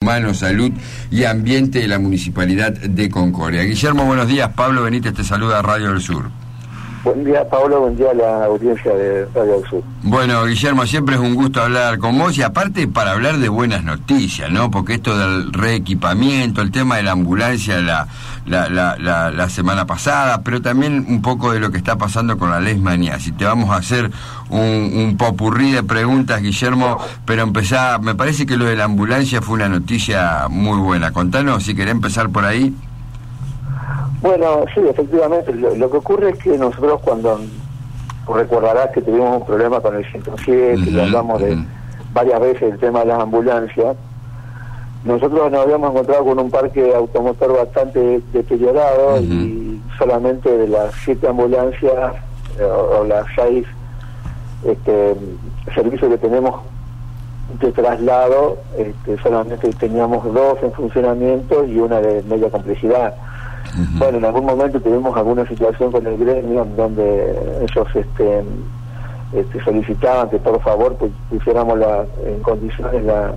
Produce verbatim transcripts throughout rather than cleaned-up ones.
Humanos, Salud y Ambiente de la Municipalidad de Concordia. Guillermo, buenos días. Pablo Benítez te saluda a Radio del Sur. Buen día, Pablo, buen día a la audiencia de Radio del Sur. Bueno, Guillermo, siempre es un gusto hablar con vos y aparte para hablar de buenas noticias, ¿no? Porque esto del reequipamiento, el tema de la ambulancia la, la, la, la, la semana pasada, pero también un poco de lo que está pasando con la Leishmaniasis. Te vamos a hacer un, un popurrí de preguntas, Guillermo, pero empezá, me parece que lo de la ambulancia fue una noticia muy buena. Contanos, si querés empezar por ahí. Bueno, sí, efectivamente, lo, lo que ocurre es que nosotros cuando, recordarás que tuvimos un problema con el ciento siete, uh-huh, y hablamos de uh-huh. varias veces el tema de las ambulancias, nosotros nos habíamos encontrado con un parque automotor bastante deteriorado, uh-huh. y solamente de las siete ambulancias eh, o, o las seis este, servicios que tenemos de traslado, este, solamente teníamos dos en funcionamiento y una de media complejidad. Uh-huh. Bueno, en algún momento tuvimos alguna situación con el gremio en donde ellos este, este, solicitaban que por favor pues, pusiéramos la, en condiciones la,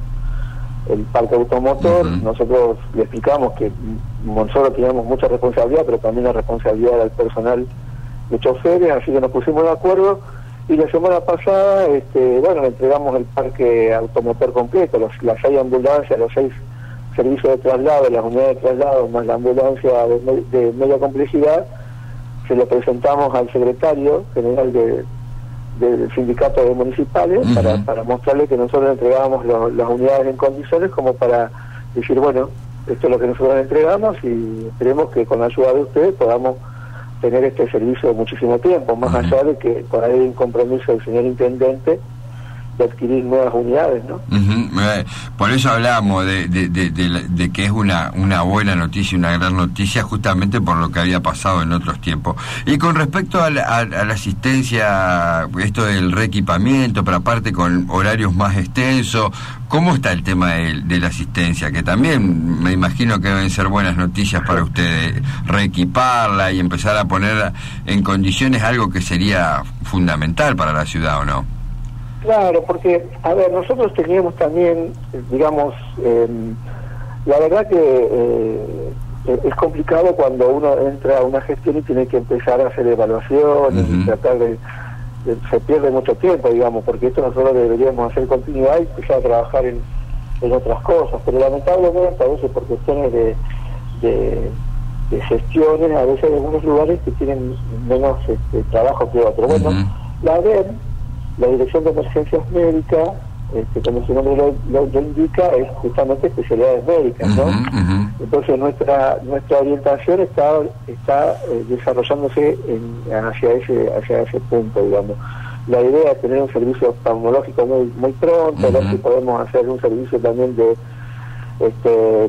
el parque automotor. Uh-huh. Nosotros le explicamos que nosotros teníamos mucha responsabilidad, pero también la responsabilidad del personal de choferes, así que nos pusimos de acuerdo y la semana pasada este, bueno, le entregamos el parque automotor completo, los, las seis ambulancias, los seis servicios de traslado, las unidades de traslado más la ambulancia de, de media complejidad. Se lo presentamos al secretario general de, del sindicato de municipales, uh-huh. para, para mostrarle que nosotros entregábamos lo, las unidades en condiciones, como para decir, bueno, esto es lo que nosotros entregamos y esperemos que con la ayuda de ustedes podamos tener este servicio muchísimo tiempo, más uh-huh. allá de que por ahí hay un compromiso del señor intendente de adquirir nuevas unidades, ¿no? Uh-huh. Eh, por eso hablábamos de, de, de, de, de que es una, una buena noticia, una gran noticia, justamente por lo que había pasado en otros tiempos. Y con respecto a la, a, a la asistencia, esto del reequipamiento, pero aparte con horarios más extensos, ¿cómo está el tema de, de la asistencia? Que también me imagino que deben ser buenas noticias para ustedes, reequiparla y empezar a poner en condiciones algo que sería fundamental para la ciudad, ¿o no? Claro, porque, a ver, nosotros teníamos también, digamos, eh, la verdad que eh, es complicado cuando uno entra a una gestión y tiene que empezar a hacer evaluaciones, uh-huh. y tratar de, de, se pierde mucho tiempo, digamos, porque esto nosotros deberíamos hacer continuidad y empezar a trabajar en, en otras cosas, pero lamentablemente a veces por cuestiones de, de, de gestiones, a veces hay algunos lugares que tienen menos este, trabajo que otros. Bueno, uh-huh. la D E M, la Dirección de Emergencias Médicas, este, como su nombre lo, lo, lo indica, es justamente especialidades médicas, ¿no? Uh-huh, uh-huh. Entonces nuestra nuestra orientación está está eh, desarrollándose en, hacia ese hacia ese punto, digamos. La idea es tener un servicio oftalmológico muy muy pronto, uh-huh. ver si podemos hacer un servicio también de este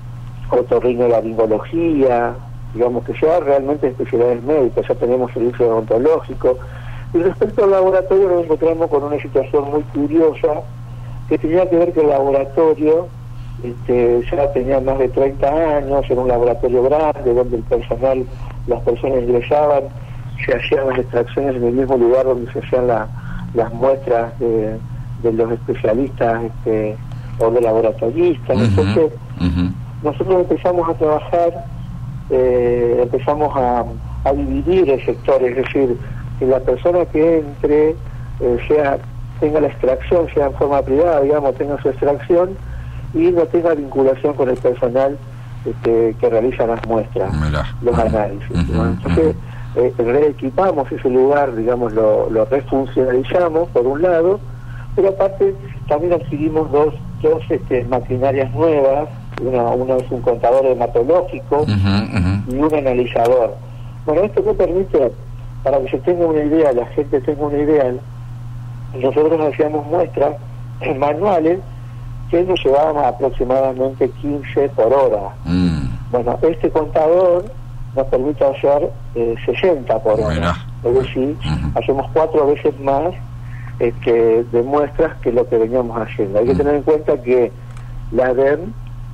otorrinolaringología, digamos, que sea realmente especialidades médicas. Ya tenemos servicios odontológicos. Y respecto al laboratorio nos encontramos con una situación muy curiosa que tenía que ver que el laboratorio este, ya tenía más de treinta años, era un laboratorio grande donde el personal, las personas ingresaban, se hacían las extracciones en el mismo lugar donde se hacían la, las muestras de, de los especialistas este, o de laboratoristas. Uh-huh. Entonces uh-huh. nosotros empezamos a trabajar, eh, empezamos a, a dividir el sector, es decir, que la persona que entre eh, sea tenga la extracción, sea en forma privada, digamos, tenga su extracción y no tenga vinculación con el personal este, que realiza las muestras, Mirá. los análisis. Uh-huh, ¿no? Entonces, uh-huh. eh, reequipamos ese lugar, digamos, lo, lo refuncionalizamos por un lado, pero aparte también adquirimos dos, dos este, maquinarias nuevas, una, una es un contador hematológico uh-huh, uh-huh. y un analizador. Bueno, esto que permite, para que se tenga una idea, la gente tenga una idea, nosotros hacíamos muestras manuales que nos llevaban aproximadamente quince por hora. Mm. Bueno, este contador nos permite hacer eh, sesenta por hora. Bueno. Es decir, uh-huh. hacemos cuatro veces más este, de muestras que lo que veníamos haciendo. Hay que uh-huh. tener en cuenta que la D E M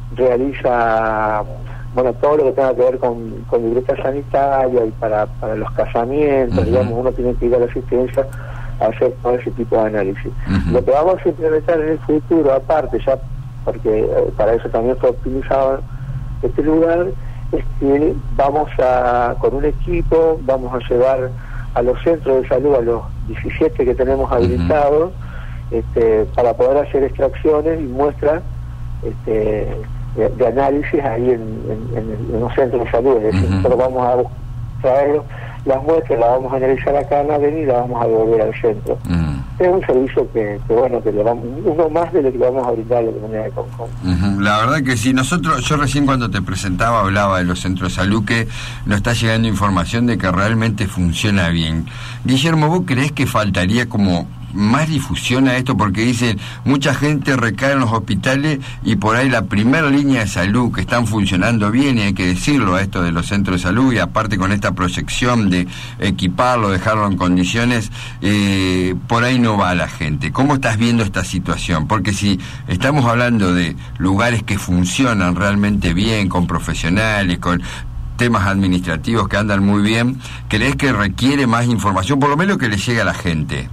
realiza bueno, todo lo que tenga que ver con, con libreta sanitaria y para, para los casamientos, uh-huh. digamos, uno tiene que ir a la asistencia a hacer todo ese tipo de análisis. Uh-huh. Lo que vamos a implementar en el futuro, aparte, ya porque eh, para eso también fue optimizado este lugar, es que vamos a, con un equipo, vamos a llevar a los centros de salud, a los diecisiete que tenemos habilitados, uh-huh. este, para poder hacer extracciones y muestras este, de, de análisis ahí en, en, en, en los centros de salud. Es decir, uh-huh. nosotros vamos a traer las muestras, las vamos a analizar acá en la avenida y las vamos a devolver al centro. Uh-huh. Es un servicio que, que bueno, que le vamos, uno más de lo que le vamos a brindar a la comunidad de Concón. Uh-huh. La verdad que sí, nosotros, yo recién cuando te presentaba hablaba de los centros de salud, que nos está llegando información de que realmente funciona bien. Guillermo, ¿vos creés que faltaría como más difusión a esto? Porque dicen, mucha gente recae en los hospitales y por ahí la primera línea de salud que están funcionando bien, y hay que decirlo a esto de los centros de salud, y aparte con esta proyección de equiparlo, dejarlo en condiciones, eh, por ahí no va la gente. ¿Cómo estás viendo esta situación? Porque si estamos hablando de lugares que funcionan realmente bien, con profesionales, con temas administrativos que andan muy bien, ¿crees que requiere más información, por lo menos que le llegue a la gente?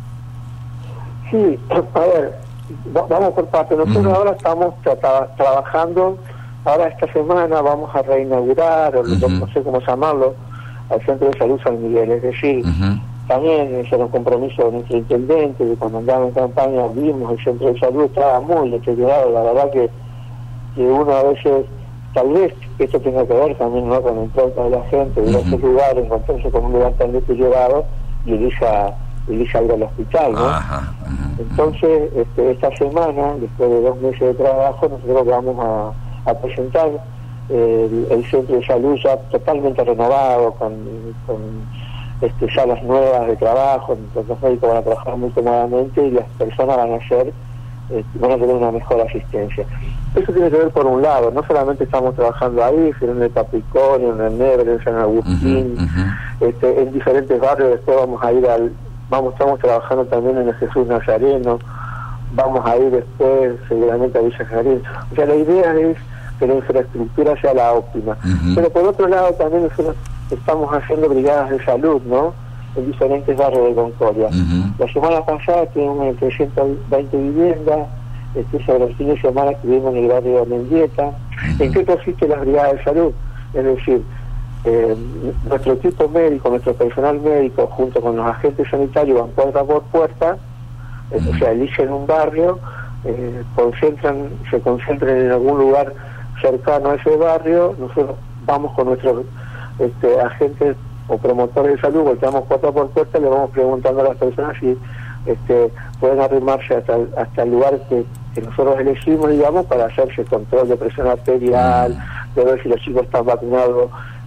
Sí, a ver, vamos por parte. Nosotros uh-huh. ahora estamos tra- trabajando, ahora esta semana vamos a reinaugurar, o uh-huh. no sé cómo llamarlo, al Centro de Salud San Miguel. Es decir, uh-huh. también ese era un compromiso de nuestro intendente, que cuando andaba en campaña vimos el Centro de Salud, estaba muy deteriorado. La verdad que, que uno a veces, tal vez esto tenga que ver también, ¿no?, con el trato de la gente, de uh-huh. ese lugar, encontrarse con un lugar tan deteriorado y elija elija ir al hospital, ¿no? Ajá, ajá. Entonces, este, esta semana, después de dos meses de trabajo, nosotros vamos a, a presentar eh, el, el centro de salud ya totalmente renovado, con, con este, salas nuevas de trabajo, entonces los médicos van a trabajar muy cómodamente y las personas van a ser, eh, van a tener una mejor asistencia. Eso tiene que ver por un lado, no solamente estamos trabajando ahí, sino en el Capricornio, en el Nebre, en San Agustín, uh-huh, uh-huh. Este, en diferentes barrios. Después vamos a ir al Vamos, estamos trabajando también en el Jesús Nazareno, vamos a ir después seguramente a Villa Jarín. O sea, la idea es que la infraestructura sea la óptima. Uh-huh. Pero por otro lado también nosotros estamos haciendo brigadas de salud, ¿no?, en diferentes barrios de Concordia. Uh-huh. La semana pasada tuvimos trescientas veinte viviendas, este, sobre los fines de semana estuvimos en el barrio de Mendieta. Uh-huh. ¿En qué consiste las brigadas de salud? Es decir, Eh, nuestro equipo médico, nuestro personal médico, junto con los agentes sanitarios, van puerta por puerta, eh, o sea, eligen un barrio, eh, concentran, se concentran en algún lugar cercano a ese barrio. Nosotros vamos con nuestros este, agentes o promotores de salud, volteamos puerta por puerta, le vamos preguntando a las personas si este, pueden arrimarse hasta, hasta el lugar que, que nosotros elegimos, digamos, para hacerse control de presión arterial, de ver si los chicos están vacunados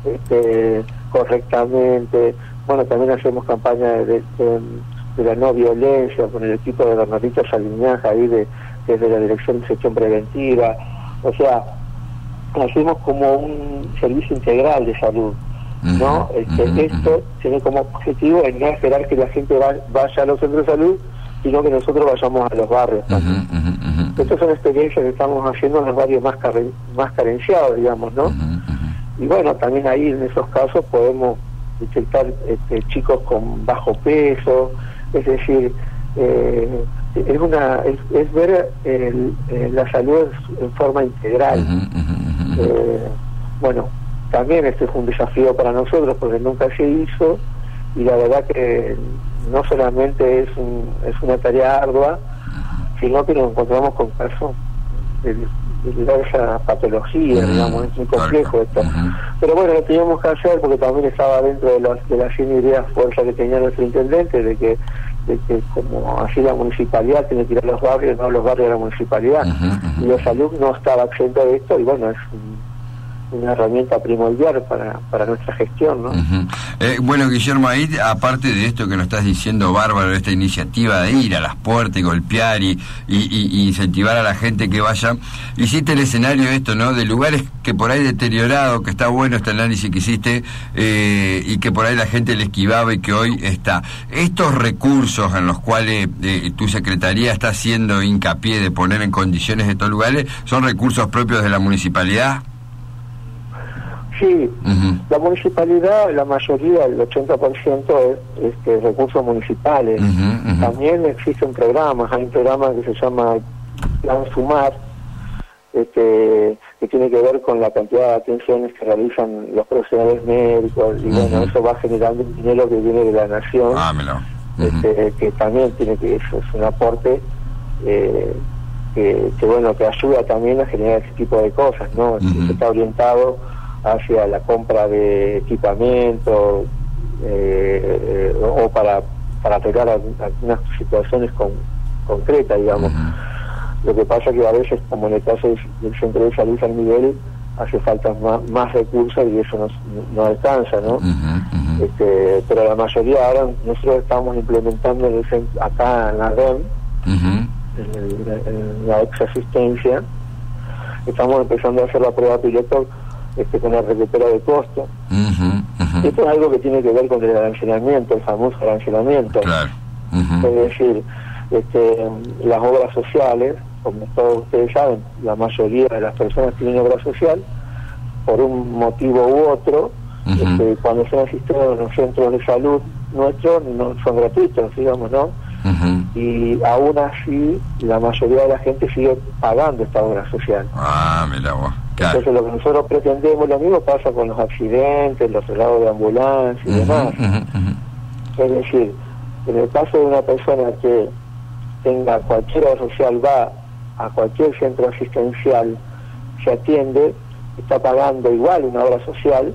Este, correctamente. Bueno, también hacemos campaña de, de, de la no violencia con el equipo de Bernardito Saliñaja ahí de, desde la Dirección de Gestión Preventiva. O sea, hacemos como un servicio integral de salud, ¿no? Uh-huh, este, uh-huh. Esto tiene como objetivo el no esperar que la gente va, vaya a los centros de salud, sino que nosotros vayamos a los barrios también. Uh-huh, uh-huh. Estas son experiencias que estamos haciendo en los barrios más, car- más carenciados, digamos, ¿no? Uh-huh. Y bueno, también ahí en esos casos podemos detectar este, chicos con bajo peso, es decir, eh, es una es, es ver el, el, la salud en forma integral. Uh-huh, uh-huh. Eh, bueno, también este es un desafío para nosotros porque nunca se hizo, y la verdad que no solamente es, un, es una tarea ardua, sino que nos encontramos con casos de de diversa patología, uh-huh. digamos, es muy complejo esto. Uh-huh. Pero bueno, lo teníamos que hacer porque también estaba dentro de, los, de las cien ideas fuerza que tenía nuestro intendente, de que, de que como así la municipalidad tiene que ir a los barrios, no los barrios de la municipalidad. Uh-huh. Uh-huh. Y la salud no estaba exento de esto, y bueno, es una herramienta primordial para, para nuestra gestión, ¿no? Uh-huh. Eh, bueno, Guillermo, ahí, aparte de esto que nos estás diciendo, bárbaro, esta iniciativa de ir a las puertas y golpear y, y, y incentivar a la gente que vaya, hiciste el escenario esto, ¿no?, de lugares que por ahí deteriorado, que está bueno este análisis que hiciste, eh, y que por ahí la gente le esquivaba y que hoy está. Estos recursos en los cuales eh, tu secretaría está haciendo hincapié de poner en condiciones estos lugares, ¿son recursos propios de la municipalidad? Sí, uh-huh. La municipalidad, la mayoría, el ochenta por ciento es este, recursos municipales. Uh-huh, uh-huh. También existen programas, hay un programa que se llama Plan Sumar, este, que tiene que ver con la cantidad de atenciones que realizan los profesionales médicos, y bueno, uh-huh. eso va generando un dinero que viene de la nación, ah, uh-huh. este, que también tiene que, eso es un aporte eh, que, que bueno, que ayuda también a generar ese tipo de cosas, ¿no? Uh-huh. Que está orientado hacia la compra de equipamiento eh, eh, o para para arreglar algunas situaciones con, concretas, digamos. Uh-huh. Lo que pasa que a veces, como en el caso del Centro de Salud San Miguel, hace falta más, más recursos y eso no, no alcanza, ¿no? Uh-huh, uh-huh. Este, pero la mayoría ahora nosotros estamos implementando en el, acá en la R E M, uh-huh. en, el, en la ex asistencia, estamos empezando a hacer la prueba piloto este, con la recupera de costo. Uh-huh, uh-huh. Esto es algo que tiene que ver con el arancelamiento, el famoso arancelamiento. Claro. Uh-huh. Es decir, este, las obras sociales, como todos ustedes saben, la mayoría de las personas tienen obra social, por un motivo u otro, uh-huh. este, cuando son asistidos en los centros de salud nuestros, no son gratuitos, digamos, ¿no? Uh-huh. Y aún así, la mayoría de la gente sigue pagando esta obra social. Ah, mira vos. Claro. Entonces, lo que nosotros pretendemos, lo mismo pasa con los accidentes, los traslados de ambulancia y uh-huh, demás. Uh-huh, uh-huh. Es decir, en el caso de una persona que tenga cualquier obra social, va a cualquier centro asistencial, se atiende, está pagando igual una obra social,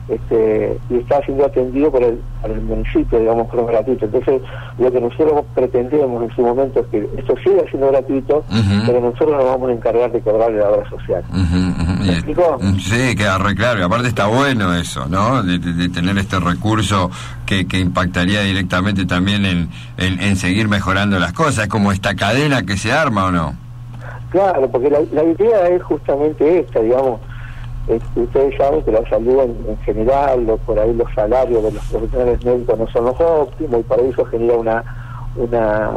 este, y está siendo atendido por el, por el municipio, digamos, por gratuito. Entonces, lo que nosotros pretendemos en su momento es que esto siga siendo gratuito, uh-huh. pero nosotros nos vamos a encargar de cobrarle la obra social. Uh-huh. ¿Me explicó? Sí, queda re claro. Y aparte está bueno eso, ¿no? De, de, de tener este recurso que, que impactaría directamente también en, en, en seguir mejorando las cosas. Es como esta cadena que se arma, ¿o no? Claro, porque la, la idea es justamente esta, digamos. Ustedes saben que la salud en, en general, o por ahí los salarios de los profesionales médicos no son los óptimos, y por eso genera una una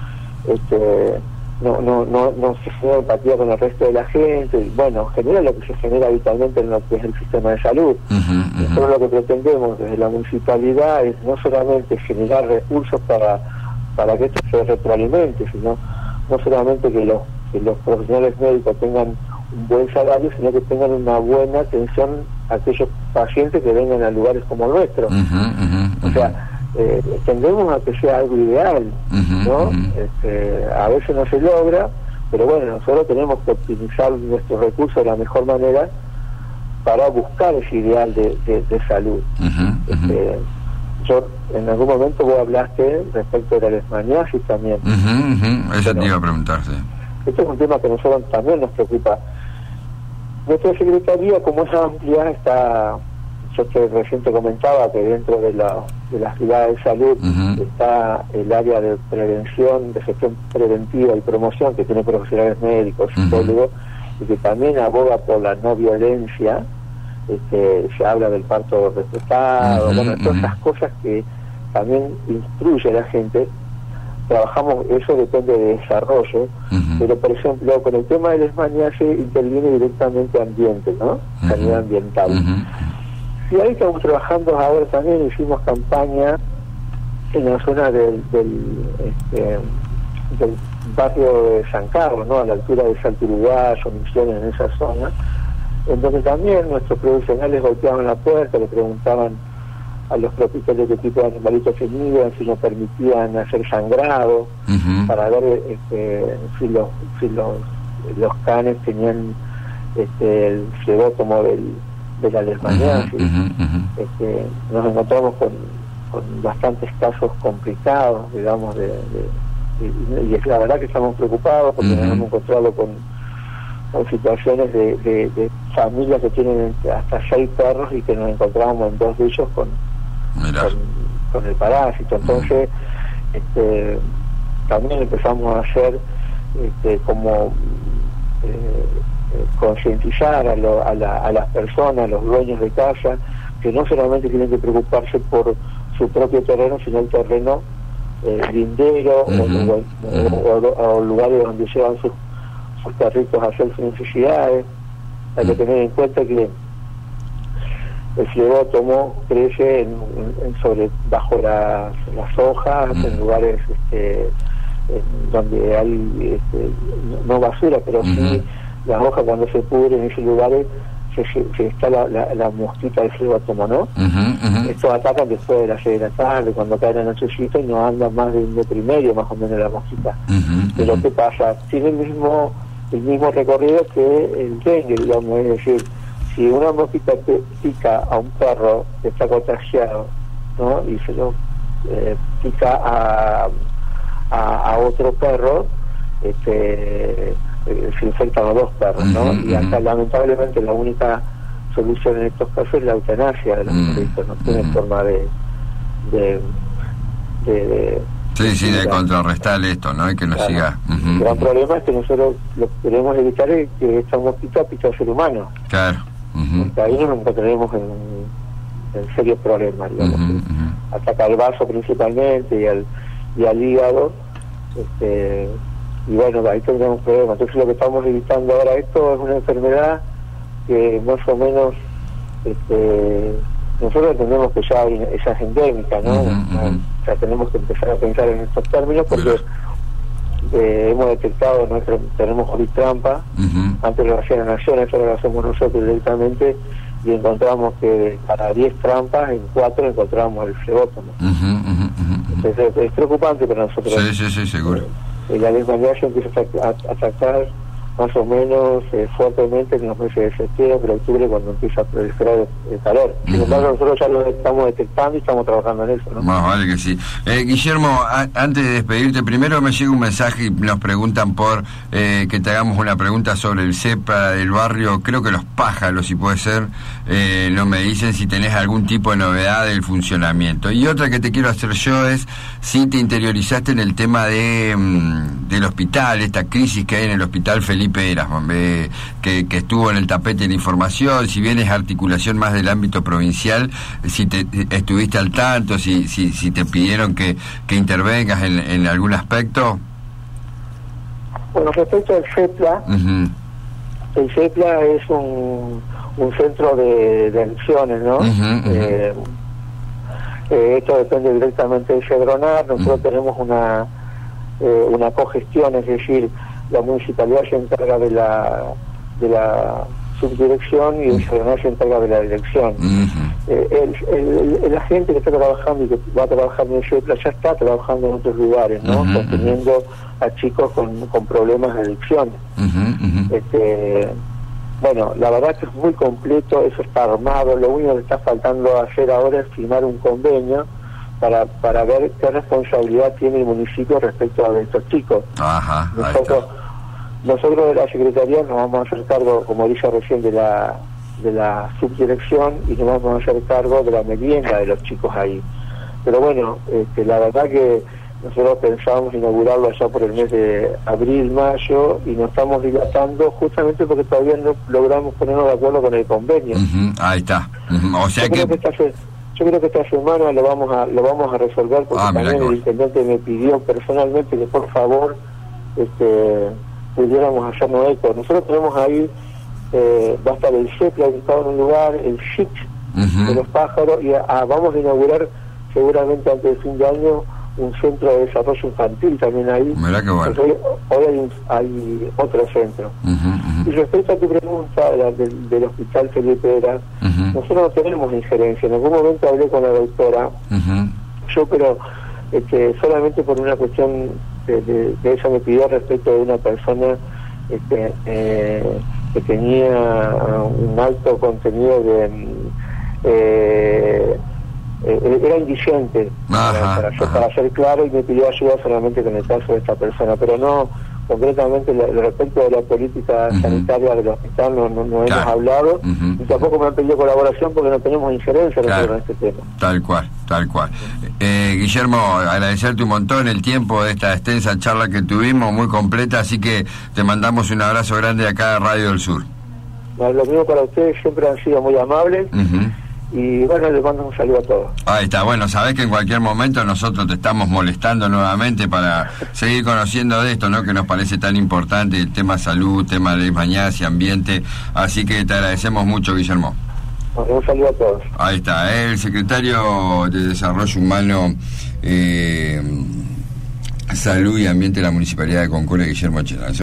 este no no no no se genera empatía con el resto de la gente, y bueno, genera lo que se genera habitualmente en lo que es el sistema de salud. Uh-huh, uh-huh. Nosotros lo que pretendemos desde la municipalidad es no solamente generar recursos para para que esto se retroalimente, sino no solamente que los que los profesionales médicos tengan un buen salario, sino que tengan una buena atención a aquellos pacientes que vengan a lugares como el nuestro. Uh-huh, uh-huh, o sea, eh, tendemos a que sea algo ideal, uh-huh, ¿no? Uh-huh. Este, a veces no se logra, pero bueno, nosotros tenemos que optimizar nuestros recursos de la mejor manera para buscar ese ideal de, de, de salud. Uh-huh, uh-huh. Este, yo, en algún momento vos hablaste respecto de la leishmaniasis también. Uh-huh, uh-huh. Eso te iba a preguntar, sí. Este es un tema que a nosotros también nos preocupa. Nuestra secretaría, como es amplia, está, yo te recién te comentaba que dentro de la de las ciudades de salud uh-huh. está el área de prevención, de gestión preventiva y promoción, que tiene profesionales médicos, psicólogos, uh-huh. y que también aboga por la no violencia. Este, se habla del parto respetado, uh-huh, bueno, todas uh-huh. esas cosas que también instruye a la gente. Trabajamos, eso depende de desarrollo, uh-huh. pero por ejemplo con el tema de leishmaniasis interviene directamente ambiente, ¿no? Uh-huh. Sanidad ambiental. Uh-huh. Y ahí estamos trabajando ahora también, hicimos campaña en la zona del, del, este, del barrio de San Carlos, ¿no? A la altura de Salto Uruguayo, Misiones, en esa zona, en donde también nuestros profesionales golpeaban la puerta, le preguntaban a los propietarios de qué tipo de animalitos tenían, si nos permitían hacer sangrado, uh-huh. para ver este, si los si los, los canes tenían este, el flebótomo del, de la leishmaniasis. Uh-huh, uh-huh. Este, nos encontramos con, con bastantes casos complicados, digamos, de, de, de, y es la verdad que estamos preocupados porque uh-huh. nos hemos encontrado con, con situaciones de, de, de familias que tienen hasta seis perros y que nos encontramos en dos de ellos con Con, con el parásito. Entonces mm. este, también empezamos a hacer este, como eh, concientizar a, lo, a, la, a las personas, a los dueños de casa, que no solamente tienen que preocuparse por su propio terreno, sino el terreno eh, lindero, mm-hmm. o, o, o, o lugares donde llevan sus, sus perritos a hacer sus necesidades. Hay que tener en cuenta que el flebótomo crece en, en sobre bajo las, las hojas, mm. en lugares este, en donde hay este, no basura, pero mm-hmm. sí las hojas cuando se pudren en esos lugares se, se, se está la, la, la mosquita del flebótomo, ¿no? Uh-huh, uh-huh. Estos atacan después de las seis de la tarde, cuando cae la nochecita, y no andan más de un metro y medio más o menos la mosquita. Uh-huh, Pero uh-huh. ¿qué pasa? Tiene el mismo el mismo recorrido que el dengue, digamos, es decir, si una mosquita pica a un perro que está contagiado, ¿no? Y se lo eh, pica a, a, a otro perro, este, eh, se infectan a dos perros, ¿no? Uh-huh, y acá uh-huh. lamentablemente la única solución en estos casos es la eutanasia de los uh-huh. perritos, no tiene uh-huh. forma de de, de, de sí, sí, de contrarrestar esto, ¿no? Y que no claro. siga. Uh-huh. El gran problema es que nosotros lo que queremos evitar es que esta mosquita pique al ser humano. Claro. Uh-huh. Porque ahí nos encontraremos en, en serios problemas, digamos. Uh-huh, uh-huh. Ataca al vaso principalmente y al, y al hígado. Este, y bueno, ahí tendremos problemas. Entonces lo que estamos evitando ahora, esto es una enfermedad que más o menos este, nosotros entendemos que ya, ya es endémica, ¿no? Uh-huh, uh-huh. O sea, tenemos que empezar a pensar en estos términos porque eh, hemos detectado, nuestro, tenemos COVID trampa, uh-huh. antes lo hacían las naciones, ahora lo hacemos nosotros directamente, y encontramos que para diez trampas, en cuatro encontramos el flebótomo. Uh-huh, uh-huh, uh-huh. Entonces es, es preocupante para nosotros. Sí, sí, sí, seguro. Eh, la leishmaniasis empieza a, a, a atacar más o menos eh, fuertemente en los meses de septiembre, octubre, cuando empieza a proliferar el, el calor. Sin uh-huh. embargo, nosotros ya lo estamos detectando y estamos trabajando en eso, ¿no? Más vale que sí. Eh, Guillermo, a, antes de despedirte, primero me llega un mensaje y nos preguntan por eh, que te hagamos una pregunta sobre el CEPA del barrio, creo que Los Pájaros, si puede ser, eh, no me dicen si tenés algún tipo de novedad del funcionamiento. Y otra que te quiero hacer yo es si te interiorizaste en el tema de mm, del hospital, esta crisis que hay en el hospital Felipe Eras, eh, que, que estuvo en el tapete de la información, si bien es articulación más del ámbito provincial, si te estuviste al tanto, si si, si te pidieron que, que intervengas en, en algún aspecto. Bueno, respecto al CEPLA, uh-huh. el CEPLA es un, un centro de, de adicciones, ¿no? Uh-huh, uh-huh. Eh, eh, esto depende directamente del Cedronar. Nosotros uh-huh. tenemos una eh, una cogestión, es decir, la municipalidad se encarga de la de la subdirección y el Cedronar se encarga de la dirección. Uh-huh. eh, el, el, el agente que está trabajando y que va a trabajar en el CEPLA ya está trabajando en otros lugares, ¿no? Uh-huh. Conteniendo a chicos con, con problemas de adicción. Uh-huh, uh-huh. Este, bueno, la verdad que es muy completo, eso está armado, lo único que está faltando hacer ahora es firmar un convenio para para ver qué responsabilidad tiene el municipio respecto a estos chicos. Ajá, nosotros nosotros de la Secretaría nos vamos a hacer cargo, como dije recién, de la de la subdirección, y nos vamos a hacer cargo de la merienda de los chicos ahí. Pero bueno, este, la verdad que nosotros pensábamos inaugurarlo allá por el mes de abril, mayo, y nos estamos dilatando justamente porque todavía no logramos ponernos de acuerdo con el convenio. Uh-huh, ahí está. Uh-huh. O sea yo que... Creo que esta, yo creo que esta semana lo vamos a lo vamos a resolver, porque ah, también el intendente me pidió personalmente que por favor este, pudiéramos hacernos eco. Nosotros tenemos ahí, eh, va a estar el CEPLA ubicado en un lugar, el S I C uh-huh. de Los Pájaros, y a, vamos a inaugurar seguramente antes del fin de año un centro de desarrollo infantil también ahí. Mirá qué bueno. Hoy, hoy hay, hay otro centro. Uh-huh, uh-huh. Y respecto a tu pregunta la, del, del hospital Felipe Eras, uh-huh. nosotros no tenemos injerencia. En algún momento hablé con la doctora, uh-huh. yo pero este, solamente por una cuestión de, de, de ella me pidió respecto de una persona este, eh, que tenía un alto contenido de... Eh, Eh, era indigente ajá, para, para, para ser claro, y me pidió ayuda solamente con el caso de esta persona, pero no concretamente la, respecto de la política uh-huh. sanitaria del hospital no, no, no hemos hablado, uh-huh. y tampoco me han pedido colaboración porque no tenemos injerencia claro. en este tema. Tal cual, tal cual. Eh, Guillermo, agradecerte un montón el tiempo de esta extensa charla que tuvimos, muy completa, así que te mandamos un abrazo grande acá a Radio del Sur. Bueno, lo mismo para ustedes, siempre han sido muy amables. Uh-huh. Y bueno, les mando un saludo a todos. Ahí está, bueno, sabés que en cualquier momento nosotros te estamos molestando nuevamente para seguir conociendo de esto, ¿no? Que nos parece tan importante, el tema salud, tema de leishmaniasis, ambiente, así que te agradecemos mucho, Guillermo. Bueno, un saludo a todos. Ahí está, el secretario de Desarrollo Humano, eh, Salud y Ambiente de la Municipalidad de Concordia, Guillermo Chela.